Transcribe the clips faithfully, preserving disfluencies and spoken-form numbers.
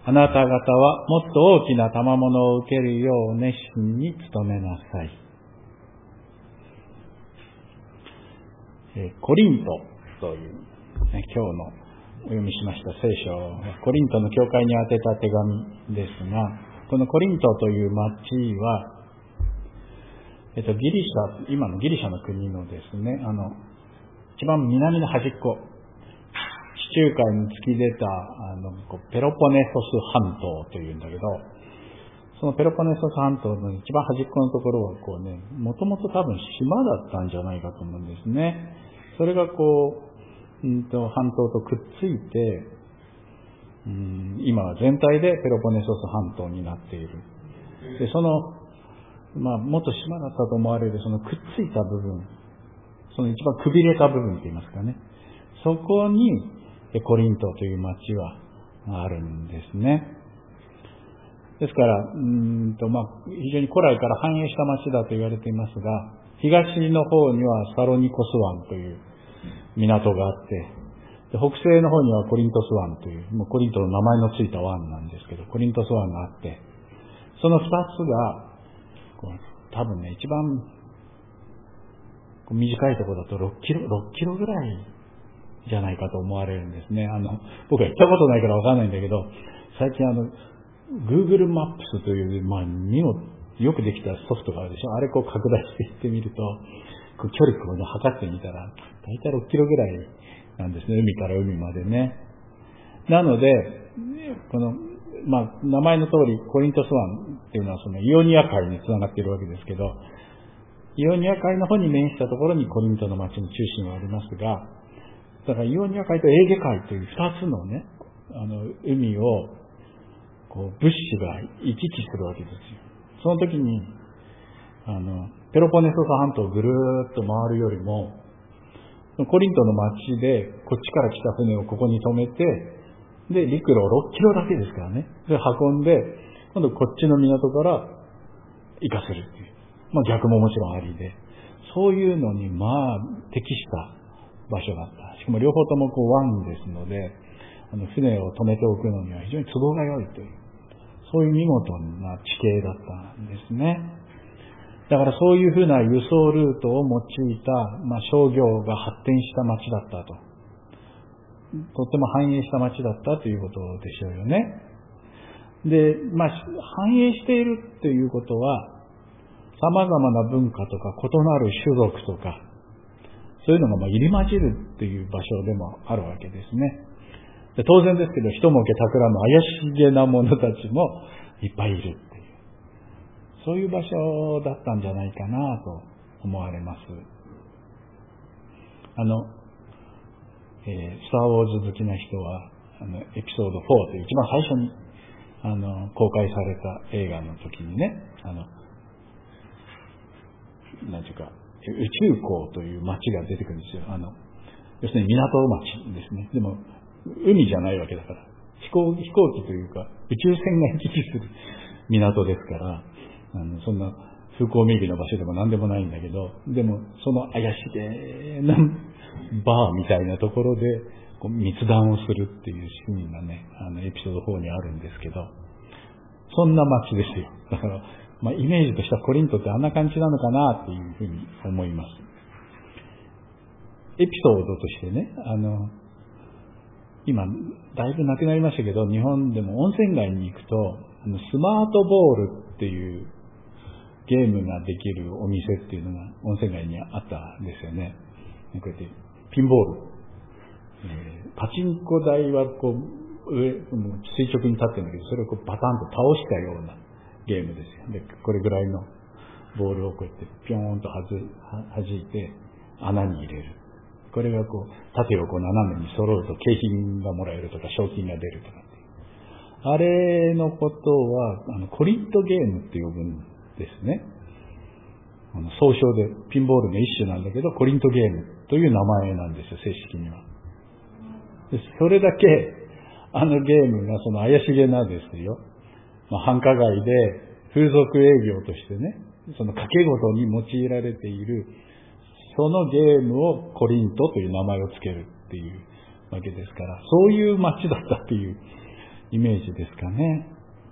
あなた方はもっと大きな賜物を受けるよう熱心に努めなさい。えー、コリントという、ね、今日のお読みしました聖書はコリントの教会に宛てた手紙ですが、このコリントという町は、えっと、ギリシャ、今のギリシャの国のですね、あの、一番南の端っこ、地中海に突き出た、あの、ペロポネソス半島というんだけど、そのペロポネソス半島の一番端っこのところはこうね、もともと多分島だったんじゃないかと思うんですね。それがこう、うんと、半島とくっついて、うん、今は全体でペロポネソス半島になっている。で、その、まあ、元島だったと思われるそのくっついた部分、その一番くびれた部分と言いますかね。そこにコリントという町はあるんですね。ですから、うーんと、まあ、非常に古来から繁栄した町だと言われていますが、東の方にはサロニコス湾という港があって、で北西の方にはコリントス湾という、もうコリントの名前のついた湾なんですけど、コリントス湾があって、その二つが、こう多分ね、一番短いところだとろっキロ、ろっキロぐらいじゃないかと思われるんですね。あの、僕は行ったことないからわかんないんだけど、最近あの、Google マップスという、まあ、にもよくできたソフトがあるでしょ。あれこう拡大していってみると、こう距離をね、測ってみたら、だいたいろっキロぐらいなんですね。海から海までね。なので、この、まあ、名前の通り、コリントス湾っていうのはそのイオニア海につながっているわけですけど、イオニア海の方に面したところにコリントの町の中心はありますが、だからイオニア海とエーゲ海という二つのね、あの、海を、こう、物資が行き来するわけですよ。その時に、あの、ペロポネソス半島をぐるーっと回るよりも、コリントの町でこっちから来た船をここに止めて、で、陸路ろっキロだけですからね。で、運んで、今度こっちの港から行かせるっていう。まあ逆ももちろんありで。そういうのに、まあ、適した場所だった。しかも両方ともこう湾ですので、あの、船を止めておくのには非常に都合が良いという、そういう見事な地形だったんですね。だからそういうふうな輸送ルートを用いた、まあ商業が発展した町だったと。とっても繁栄した町だったということでしょうよね。で、まあ、繁栄しているということは、様々な文化とか異なる種族とか、そういうのがまあ入り混じるっていう場所でもあるわけですね。で当然ですけど、人もけ企む怪しげな者たちもいっぱいいるっていう、そういう場所だったんじゃないかなと思われます。あの、えー、スターウォーズ好きな人は、あの、エピソードフォーという一番最初に、あの、公開された映画の時にね、あの、なんていうか、宇宙港という町が出てくるんですよ。あの、要するに港町ですね。でも、海じゃないわけだから、飛行、飛行機というか、宇宙船が行き来する港ですから、あの、そんな風光明媚な場所でも何でもないんだけど、でも、その怪しげなバーみたいなところでこう密談をするっていうシーンがね、あのエピソードフォーにあるんですけど、そんな街ですよ。だから、まあ、イメージとしてはコリントってあんな感じなのかなっていうふうに思います。エピソードとしてね、あの今だいぶなくなりましたけど、日本でも温泉街に行くとあのスマートボールっていうゲームができるお店っていうのが温泉街にあったんですよね。こうやってピンボール、えー、パチンコ台はこう上垂直に立ってるんだけど、それをこうバタンと倒したようなゲームですよ。でこれぐらいのボールをこうやってピョーンとはずはじいて穴に入れる。これがこう縦横斜めに揃うと景品がもらえるとか賞金が出るとかっていう、あれのことはあのコリントゲームって呼ぶんですね。あの総称でピンボールの一種なんだけど、コリントゲームという名前なんですよ、正式には。でそれだけあのゲームがその怪しげなですよ、まあ、繁華街で風俗営業としてね、その賭け事に用いられているそのゲームをコリントという名前をつけるっていうわけですから、そういう街だったっていうイメージですかね。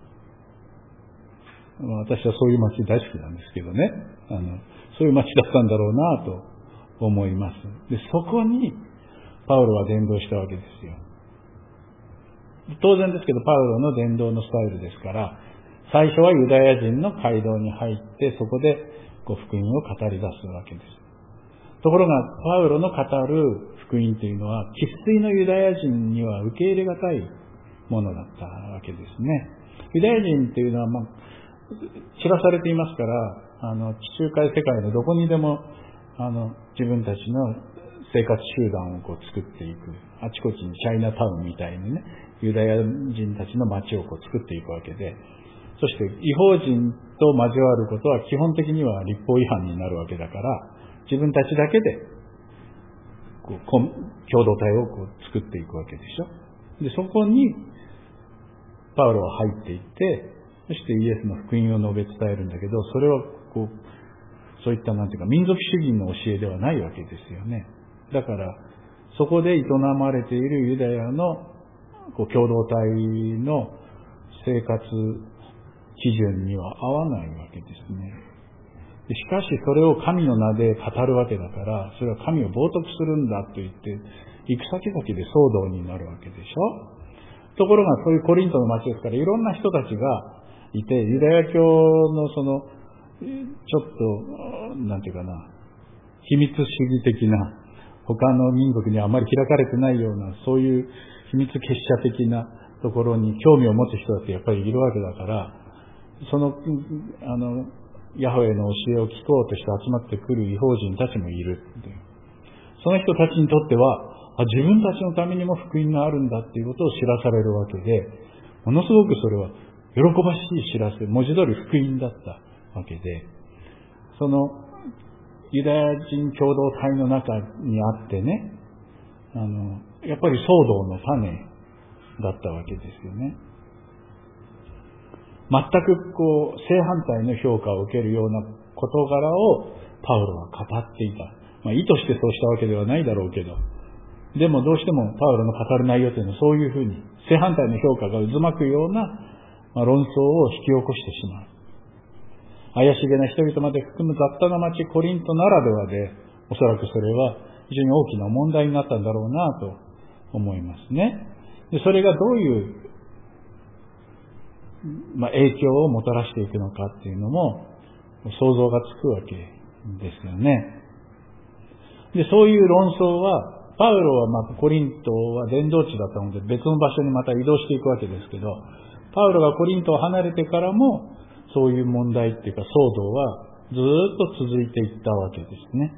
私はそういう街大好きなんですけどね。あの、そういう街だったんだろうなと思います。で、そこにパウロは伝道したわけですよ。当然ですけど、パウロの伝道のスタイルですから、最初はユダヤ人の街道に入って、そこでこう福音を語り出すわけです。ところが、パウロの語る福音というのは、生粋のユダヤ人には受け入れがたいものだったわけですね。ユダヤ人というのは、まあ、知らされていますから、あの、地中海世界のどこにでも、あの、自分たちの生活集団をこう作っていく。あちこちにチャイナタウンみたいにね、ユダヤ人たちの街をこう作っていくわけで、そして違法人と交わることは基本的には立法違反になるわけだから、自分たちだけでこう共同体をこう作っていくわけでしょ。で、そこにパウロは入っていって、そしてイエスの福音を述べ伝えるんだけど、それはこう、そういったなんていうか民族主義の教えではないわけですよね。だから、そこで営まれているユダヤのこう共同体の生活基準には合わないわけですね。しかしそれを神の名で語るわけだから、それは神を冒涜するんだと言って、行く先々で騒動になるわけでしょ。ところがそういうコリントの町ですから、いろんな人たちがいて、ユダヤ教のその、ちょっと、なんていうかな、秘密主義的な、他の民族にあまり開かれてないような、そういう秘密結社的なところに興味を持つ人だってやっぱりいるわけだから、その、あの、ヤホエの教えを聞こうとして集まってくる異邦人たちもいるっていう。その人たちにとっては、あ、自分たちのためにも福音があるんだっていうことを知らされるわけで、ものすごくそれは喜ばしい知らせ、文字通り福音だったわけで、そのユダヤ人共同体の中にあってね、あの、やっぱり騒動の種だったわけですよね。全くこう正反対の評価を受けるような事柄をパウロは語っていた。まあ意図してそうしたわけではないだろうけど、でもどうしてもパウロの語る内容というのはそういうふうに正反対の評価が渦巻くような、まあ、論争を引き起こしてしまう。怪しげな人々まで含む雑多な町コリントならではで、おそらくそれは非常に大きな問題になったんだろうなと思いますね。で、それがどういうまあ、影響をもたらしていくのかっていうのも想像がつくわけですよね。で、そういう論争は、パウロはまあコリントは伝道地だったので別の場所にまた移動していくわけですけど、パウロがコリントを離れてからもそういう問題っていうか騒動はずっと続いていったわけですね。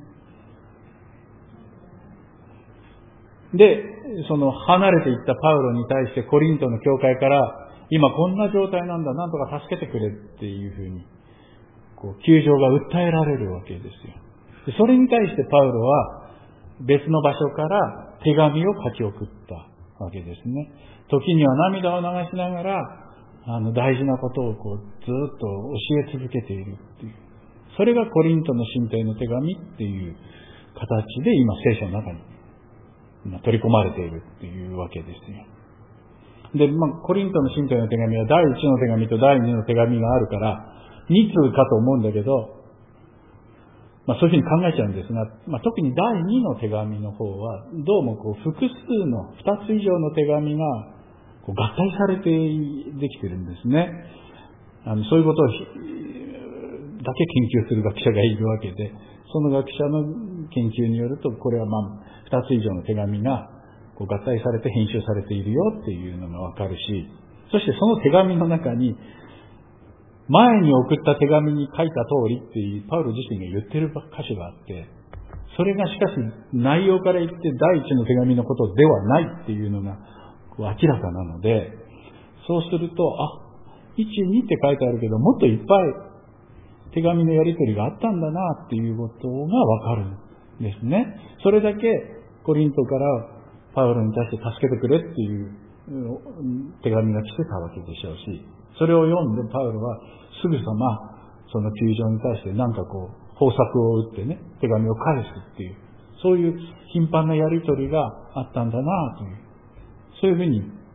で、その離れていったパウロに対してコリントの教会から今こんな状態なんだ、なんとか助けてくれっていうふうに、こう、窮状が訴えられるわけですよ。でそれに対してパウロは別の場所から手紙を書き送ったわけですね。時には涙を流しながら、あの、大事なことをこう、ずっと教え続けているっていう。それがコリントの信徒への手紙っていう形で今聖書の中に取り込まれているっていうわけですよ。で、まあ、コリントの信徒への手紙はだいいちの手紙とだいにの手紙があるから、に通かと思うんだけど、まあそういうふうに考えちゃうんですが、まあ特にだいにの手紙の方は、どうもこう複数の、ふたつ以上の手紙がこう合体されてできてるんですね。あの、そういうことをだけ研究する学者がいるわけで、その学者の研究によると、これはまあふたつ以上の手紙がこう合体されて編集されているよっていうのがわかるし、そしてその手紙の中に、前に送った手紙に書いた通りっていうパウロ自身が言ってる箇所があって、それがしかし内容から言って第一の手紙のことではないっていうのが明らかなので、そうすると、あ、いち、にって書いてあるけど、もっといっぱい手紙のやり取りがあったんだなっていうことがわかるんですね。それだけコリントからパウロに対して助けてくれっていう手紙が来てたわけでしょうし、それを読んでパウロはすぐさまその窮状に対して何かこう方策を打ってね、手紙を返すっていう、そういう頻繁なやり取りがあったんだなという、そういうふうに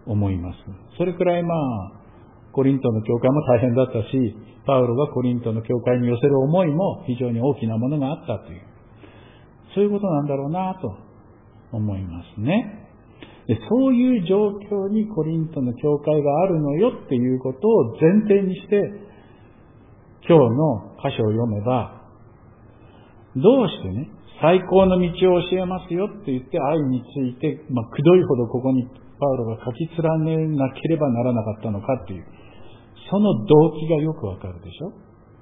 思います。それくらいまあ、コリントの教会も大変だったし、パウロがコリントの教会に寄せる思いも非常に大きなものがあったという、そういうことなんだろうなと思いますね。で、そういう状況にコリントの教会があるのよっていうことを前提にして、今日の箇所を読めば、どうしてね、最高の道を教えますよって言って愛について、まあ、くどいほどここにパウロが書き連ねなければならなかったのかっていう、その動機がよくわかるでしょ。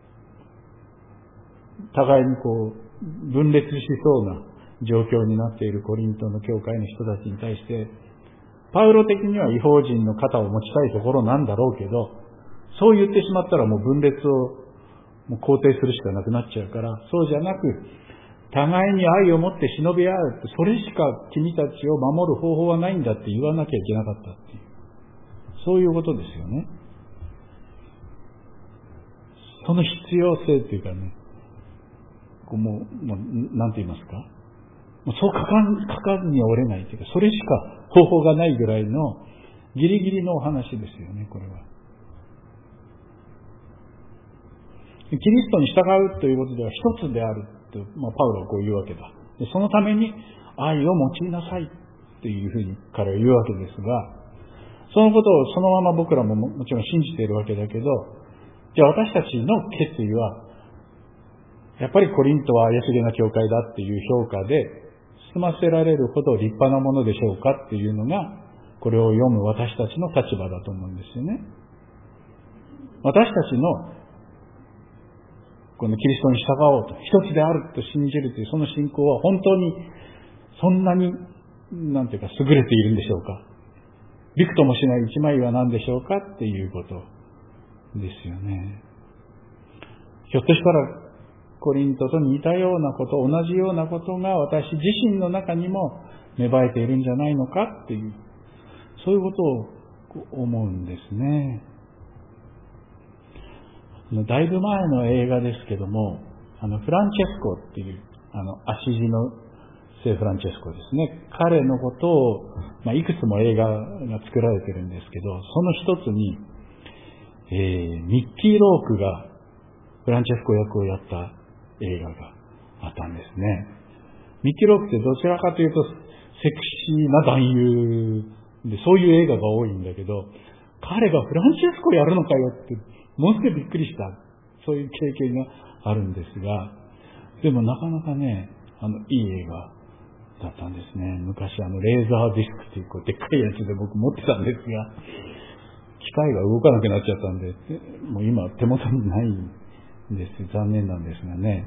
互いにこう、分裂しそうな状況になっているコリントの教会の人たちに対して、パウロ的には異邦人の肩を持ちたいところなんだろうけど、そう言ってしまったらもう分裂をもう肯定するしかなくなっちゃうから、そうじゃなく、互いに愛を持って忍び合うって、それしか君たちを守る方法はないんだって言わなきゃいけなかったっていう、そういうことですよね。その必要性っていうかね、こうもう、もうなんて言いますか、もうそうかかん、かかんに折れないというか、それしか方法がないぐらいのギリギリのお話ですよね、これは。キリストに従うということでは一つであると、まあ、パウロはこう言うわけだ。でそのために愛を用いなさいというふうに彼は言うわけですが、そのことをそのまま僕らももちろん信じているわけだけど、じゃあ私たちの決意は、やっぱりコリントは怪しげな教会だっていう評価で済ませられるほど立派なものでしょうかっていうのが、これを読む私たちの立場だと思うんですよね。私たちのこのキリストに従おうと、一つであると信じるというその信仰は本当にそんなに、なんていうか優れているんでしょうか。びくともしない一枚は何でしょうかっていうことですよね。ひょっとしたらコリントと似たようなこと、同じようなことが私自身の中にも芽生えているんじゃないのかっていう、そういうことを思うんですね。だいぶ前の映画ですけども、あのフランチェスコっていう、あのアシジの聖フランチェスコですね。彼のことを、まあ、いくつも映画が作られてるんですけど、その一つに、えー、ミッキー・ロークがフランチェスコ役をやった映画があったんですね。ミッキー・ロークってどちらかというとセクシーな男優で、そういう映画が多いんだけど、彼がフランチェスコやるのかよって、ものすごいびっくりした、そういう経験があるんですが、でもなかなかね、あの、いい映画だったんですね。昔あの、レーザーディスクっていう、こう、でっかいやつで僕持ってたんですが、機械が動かなくなっちゃったんで、もう今手元にないんです。残念なんですがね。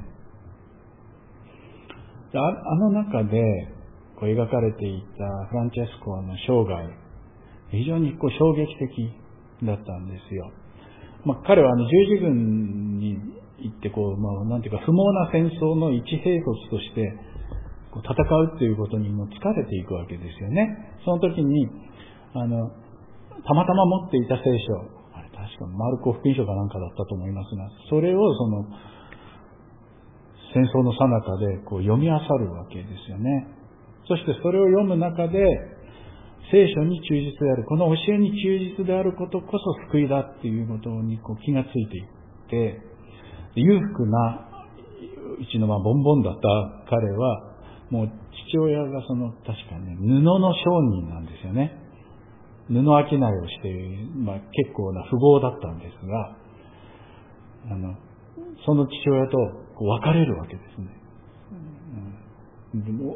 あ, あの中で、こう描かれていたフランチェスコの生涯、非常にこう衝撃的だったんですよ。まあ、彼はあの十字軍に行ってこう、まあ、なんていうか不毛な戦争の一兵卒としてこう戦うということにも疲れていくわけですよね。その時にあのたまたま持っていた聖書、あれ確かマルコ福音書かなんかだったと思いますが、それをその戦争の最中でこう読み漁るわけですよね。そしてそれを読む中で聖書に忠実である、この教えに忠実であることこそ救いだっていうことにこう気がついていって、裕福なうちのまあボンボンだった彼は、もう父親がその確かね、布の商人なんですよね。布商いをして、まあ、結構な富豪だったんですが、あのその父親とこう別れるわけですね。うん、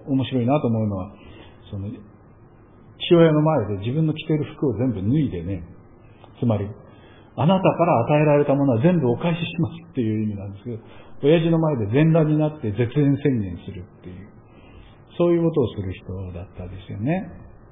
面白いなと思うのは、その父親の前で自分の着ている服を全部脱いでね、つまりあなたから与えられたものは全部お返ししますっていう意味なんですけど、親父の前で全裸になって絶縁宣言するっていう、そういうことをする人だったんですよね。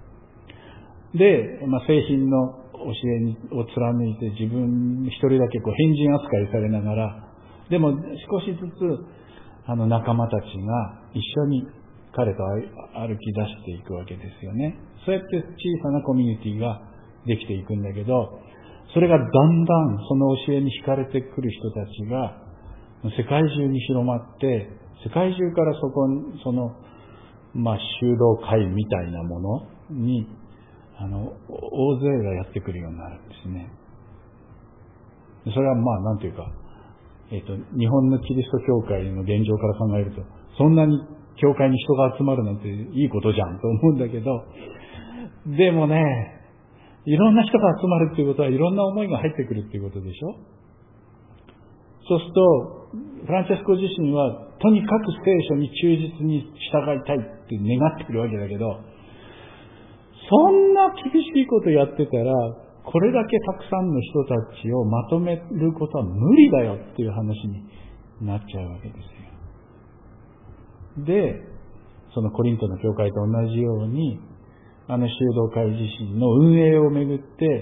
で、まあ、聖品の教えにを貫いて自分一人だけこう変人扱いされながら、でも少しずつあの仲間たちが一緒に彼と歩き出していくわけですよね。そうやって小さなコミュニティができていくんだけど、それがだんだんその教えに惹かれてくる人たちが世界中に広まって、世界中からそこにそのまあ修道会みたいなものにあの、大勢がやってくるようになるんですね。それはまあ、なんていうか、えっと、日本のキリスト教会の現状から考えると、そんなに教会に人が集まるなんていいことじゃんと思うんだけど、でもね、いろんな人が集まるっていうことはいろんな思いが入ってくるっていうことでしょ。そうすると、フランチェスコ自身は、とにかく聖書に忠実に従いたいって願ってくるわけだけど、そんな厳しいことやってたら、これだけたくさんの人たちをまとめることは無理だよっていう話になっちゃうわけですよ。で、そのコリントの教会と同じように、あの修道会自身の運営をめぐって、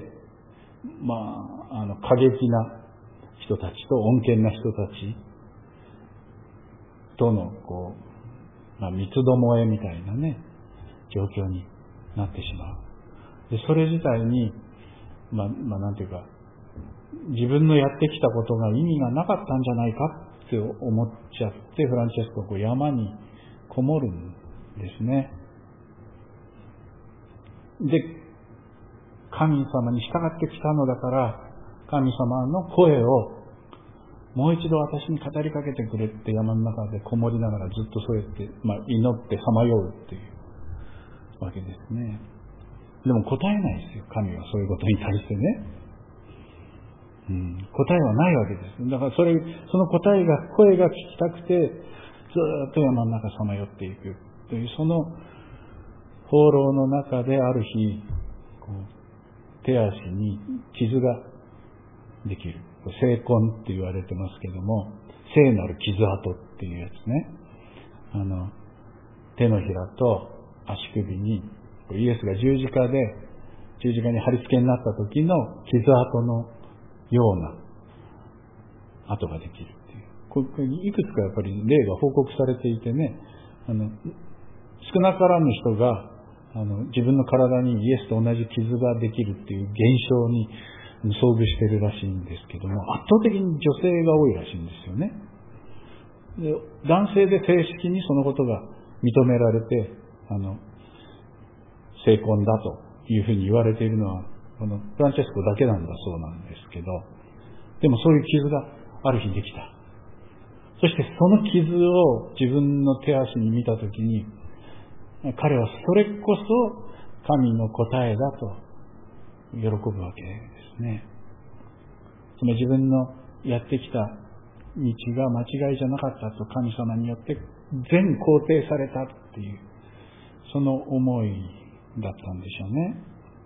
まあ、あの過激な人たちと穏健な人たちとのこう、まあ、三つどもえみたいなね状況になってしまう。でそれ自体にまあ、まあ、なんていうか自分のやってきたことが意味がなかったんじゃないかって思っちゃって、フランチェスコはこう山にこもるんですね。で、神様に従ってきたのだから、神様の声をもう一度私に語りかけてくれって山の中でこもりながらずっとそうやって、まあ、祈ってさまようっていうわけですね。でも答えないですよ、神はそういうことに対してね。うん、答えはないわけです。だからそれ、その答えが、声が聞きたくて、ずっと山の中さまよっていくという、その放浪の中である日、こう手足に傷ができる。聖痕って言われてますけども、聖なる傷跡っていうやつね。あの、手のひらと足首に、イエスが十字架で、十字架に貼り付けになった時の傷跡のような跡ができるっていう。これいくつかやっぱり例が報告されていてね、あの、少なからぬ人が、あの、自分の体にイエスと同じ傷ができるっていう現象に遭遇しているらしいんですけども、圧倒的に女性が多いらしいんですよね。で、男性で正式にそのことが認められて、あの、聖婚だというふうに言われているのは、このフランチェスコだけなんだそうなんですけど、でもそういう傷がある日できた。そしてその傷を自分の手足に見たときに、彼はそれこそ神の答えだと喜ぶわけですね。つまり自分のやってきた道が間違いじゃなかったと神様によって全肯定されたっていう、その思いだったんでしょうね。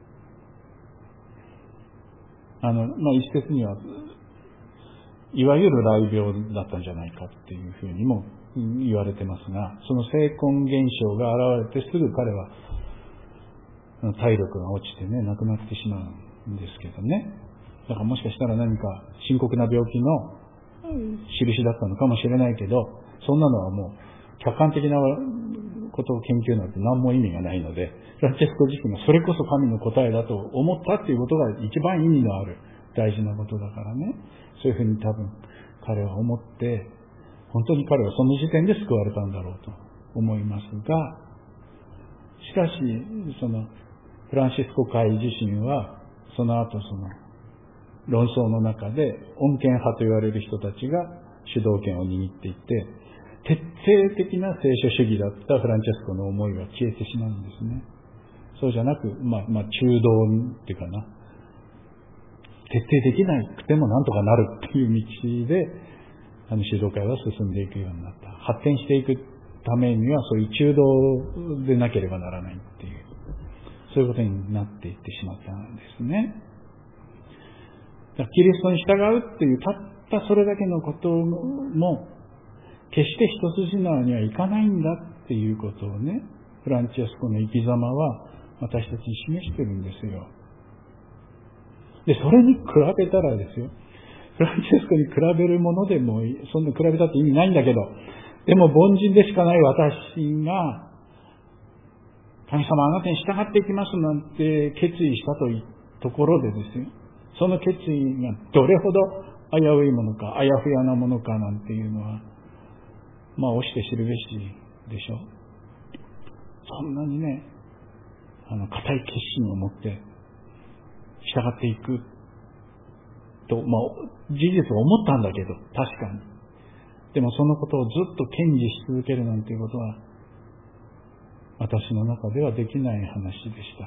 あの、まあ、一説には、いわゆる雷病だったんじゃないかっていうふうにも言われてますが、その聖婚現象が現れてすぐ彼は体力が落ちてね、亡くなってしまうんですけどね。だからもしかしたら何か深刻な病気の印だったのかもしれないけど、そんなのはもう客観的なことを研究なんて何も意味がないので、フランチェスコ自身がそれこそ神の答えだと思ったっていうことが一番意味のある大事なことだからね。そういうふうに多分彼は思って、本当に彼はその時点で救われたんだろうと思いますが、しかしそのフランシスコ会自身はその後その論争の中で穏健派と言われる人たちが主導権を握っていって、徹底的な聖書主義だったフランチェスコの思いは消えてしまうんですね。そうじゃなく、まあ、まあ、中道っていうかな、徹底できなくてもなんとかなるっていう道で、あの、修道会は進んでいくようになった。発展していくためには、そういう中道でなければならないっていう、そういうことになっていってしまったんですね。だからキリストに従うっていう、たったそれだけのことも、決して一筋縄にはいかないんだっていうことをね、フランチェスコの生き様は私たちに示してるんですよ。で、それに比べたらですよ、フランチェスコに比べるものでも、そんな比べたって意味ないんだけど、でも凡人でしかない私が、神様あなたに従っていきますなんて決意したというところでですよ、その決意がどれほど危ういものか、あやふやなものかなんていうのは、まあ、押して知るべしでしょう。そんなにね、 あの、固い決心を持って従っていくと、まあ、事実を思ったんだけど、確かに。でもそのことをずっと堅持し続けるなんていうことは、私の中ではできない話でした。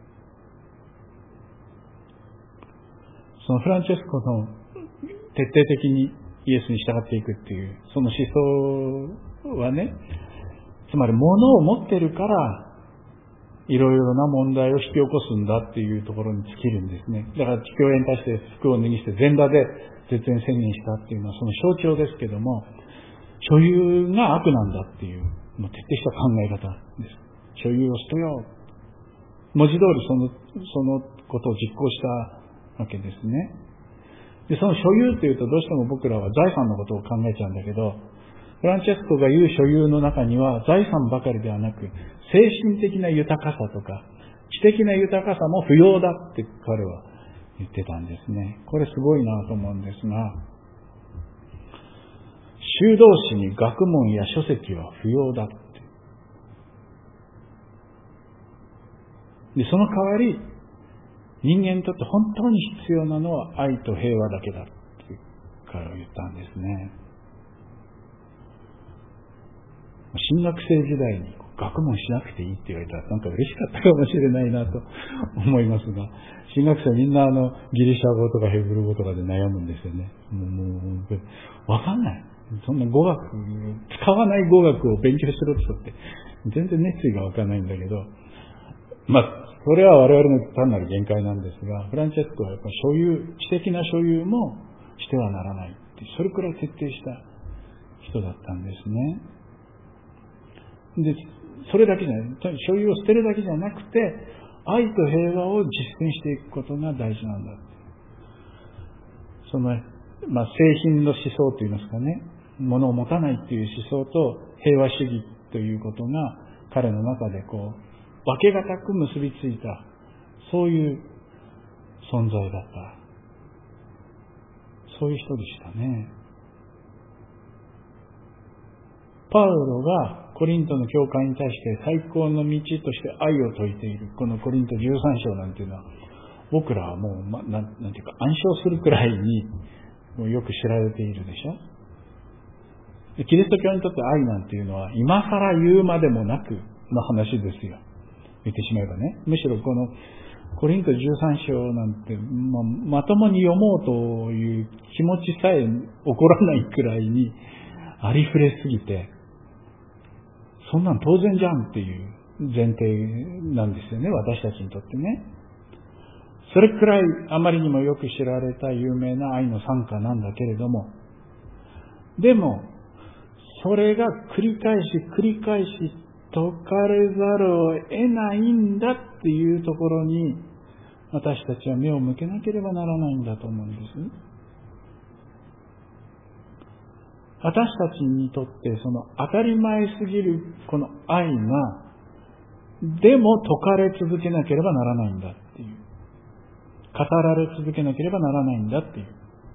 そのフランチェスコの徹底的にイエスに従っていくっていう、その思想はね、つまり物を持ってるから、いろいろな問題を引き起こすんだっていうところに尽きるんですね。だから父親に対して服を脱ぎ捨て全裸で絶縁宣言したっていうのはその象徴ですけども、所有が悪なんだっていう、もう徹底した考え方です。所有を捨てよう。文字通りその、そのことを実行したわけですね。で、その所有っていうとどうしても僕らは財産のことを考えちゃうんだけど、フランチェスコが言う所有の中には財産ばかりではなく、精神的な豊かさとか、知的な豊かさも不要だって彼は言ってたんですね。これすごいなと思うんですが、修道士に学問や書籍は不要だって。で、その代わり、人間にとって本当に必要なのは愛と平和だけだって彼は言ったんですね。新学生時代に学問しなくていいって言われたらなんか嬉しかったかもしれないなと思いますが、新学生みんなあのギリシャ語とかヘブル語とかで悩むんですよね。もう、もう、わかんない。そんな語学、使わない語学を勉強しろって言って、全然熱意がわかんないんだけど、まあ、それは我々の単なる限界なんですが、フランチェスコはやっぱ所有、知的な所有もしてはならないって、それくらい徹底した人だったんですね。で、それだけじゃない、所有を捨てるだけじゃなくて、愛と平和を実践していくことが大事なんだ。その、まあ、製品の思想といいますかね、物を持たないっていう思想と平和主義ということが彼の中でこう、分けがたく結びついた、そういう存在だった。そういう人でしたね。パウロがコリントの教会に対して最高の道として愛を説いている、このコリントじゅうさん章なんていうのは、僕らはもう、ま、なん、なんていうか、暗唱するくらいに、もうよく知られているでしょ。でキリスト教にとって愛なんていうのは、今更言うまでもなくの話ですよ。言ってしまえばね。むしろこのコリントじゅうさん章なんて、まあ、まともに読もうという気持ちさえ起こらないくらいにありふれすぎて、そんなん当然じゃんっていう前提なんですよね、私たちにとってね。それくらいあまりにもよく知られた有名な愛の賛歌なんだけれども、でもそれが繰り返し繰り返し解かれざるを得ないんだっていうところに私たちは目を向けなければならないんだと思うんです。私たちにとってその当たり前すぎるこの愛がでも解かれ続けなければならないんだっていう、語られ続けなければならないんだっていう、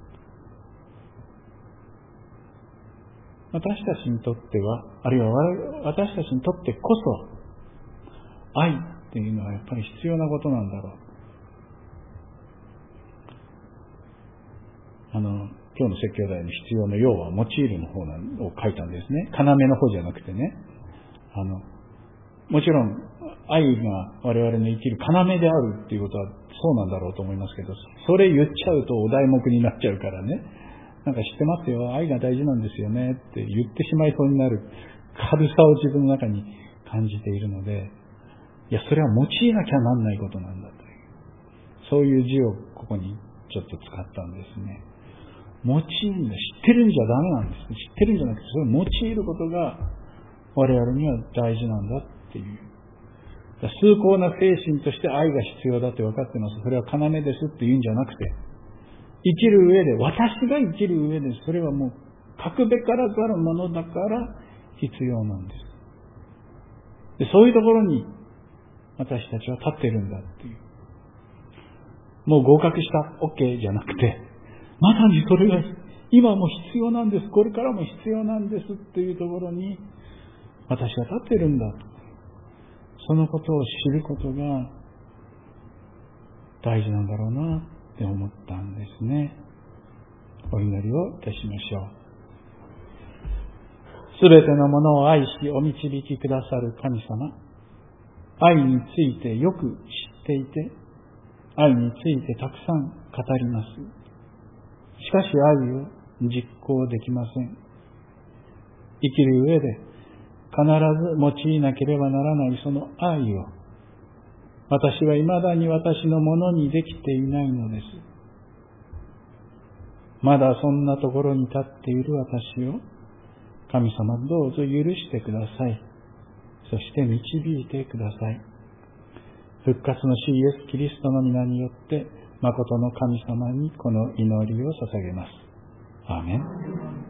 私たちにとっては、あるいは私たちにとってこそ愛っていうのはやっぱり必要なことなんだろう。あの今日の説教題に必要の要は用いるの方を書いたんですね。要の方じゃなくてね。あの、もちろん愛が我々の生きる要であるっていうことはそうなんだろうと思いますけど、それ言っちゃうとお題目になっちゃうからね。なんか知ってますよ、愛が大事なんですよねって言ってしまいそうになる軽さを自分の中に感じているので、いや、それは用いなきゃなんないことなんだという、そういう字をここにちょっと使ったんですね。用いるんだ。知ってるんじゃダメなんです。知ってるんじゃなくて、それを用いることが我々には大事なんだっていう。崇高な精神として愛が必要だって分かってます。それは要ですって言うんじゃなくて、生きる上で、私が生きる上で、それはもう、欠くべからざるものだから必要なんです。で、そういうところに私たちは立ってるんだっていう。もう合格した、OK じゃなくて、まさにそれが今も必要なんです、これからも必要なんですっていうところに私は立ってるんだと。 そのことを知ることが大事なんだろうなって思ったんですね。お祈りをいたしましょう。すべてのものを愛しお導きくださる神様、愛についてよく知っていて、愛についてたくさん語ります。しかし愛を実行できません。生きる上で必ず用いなければならないその愛を、私は未だに私のものにできていないのです。まだそんなところに立っている私を、神様どうぞ許してください。そして導いてください。復活の主イエス・キリストの皆によって、誠の神様にこの祈りを捧げます。アーメン。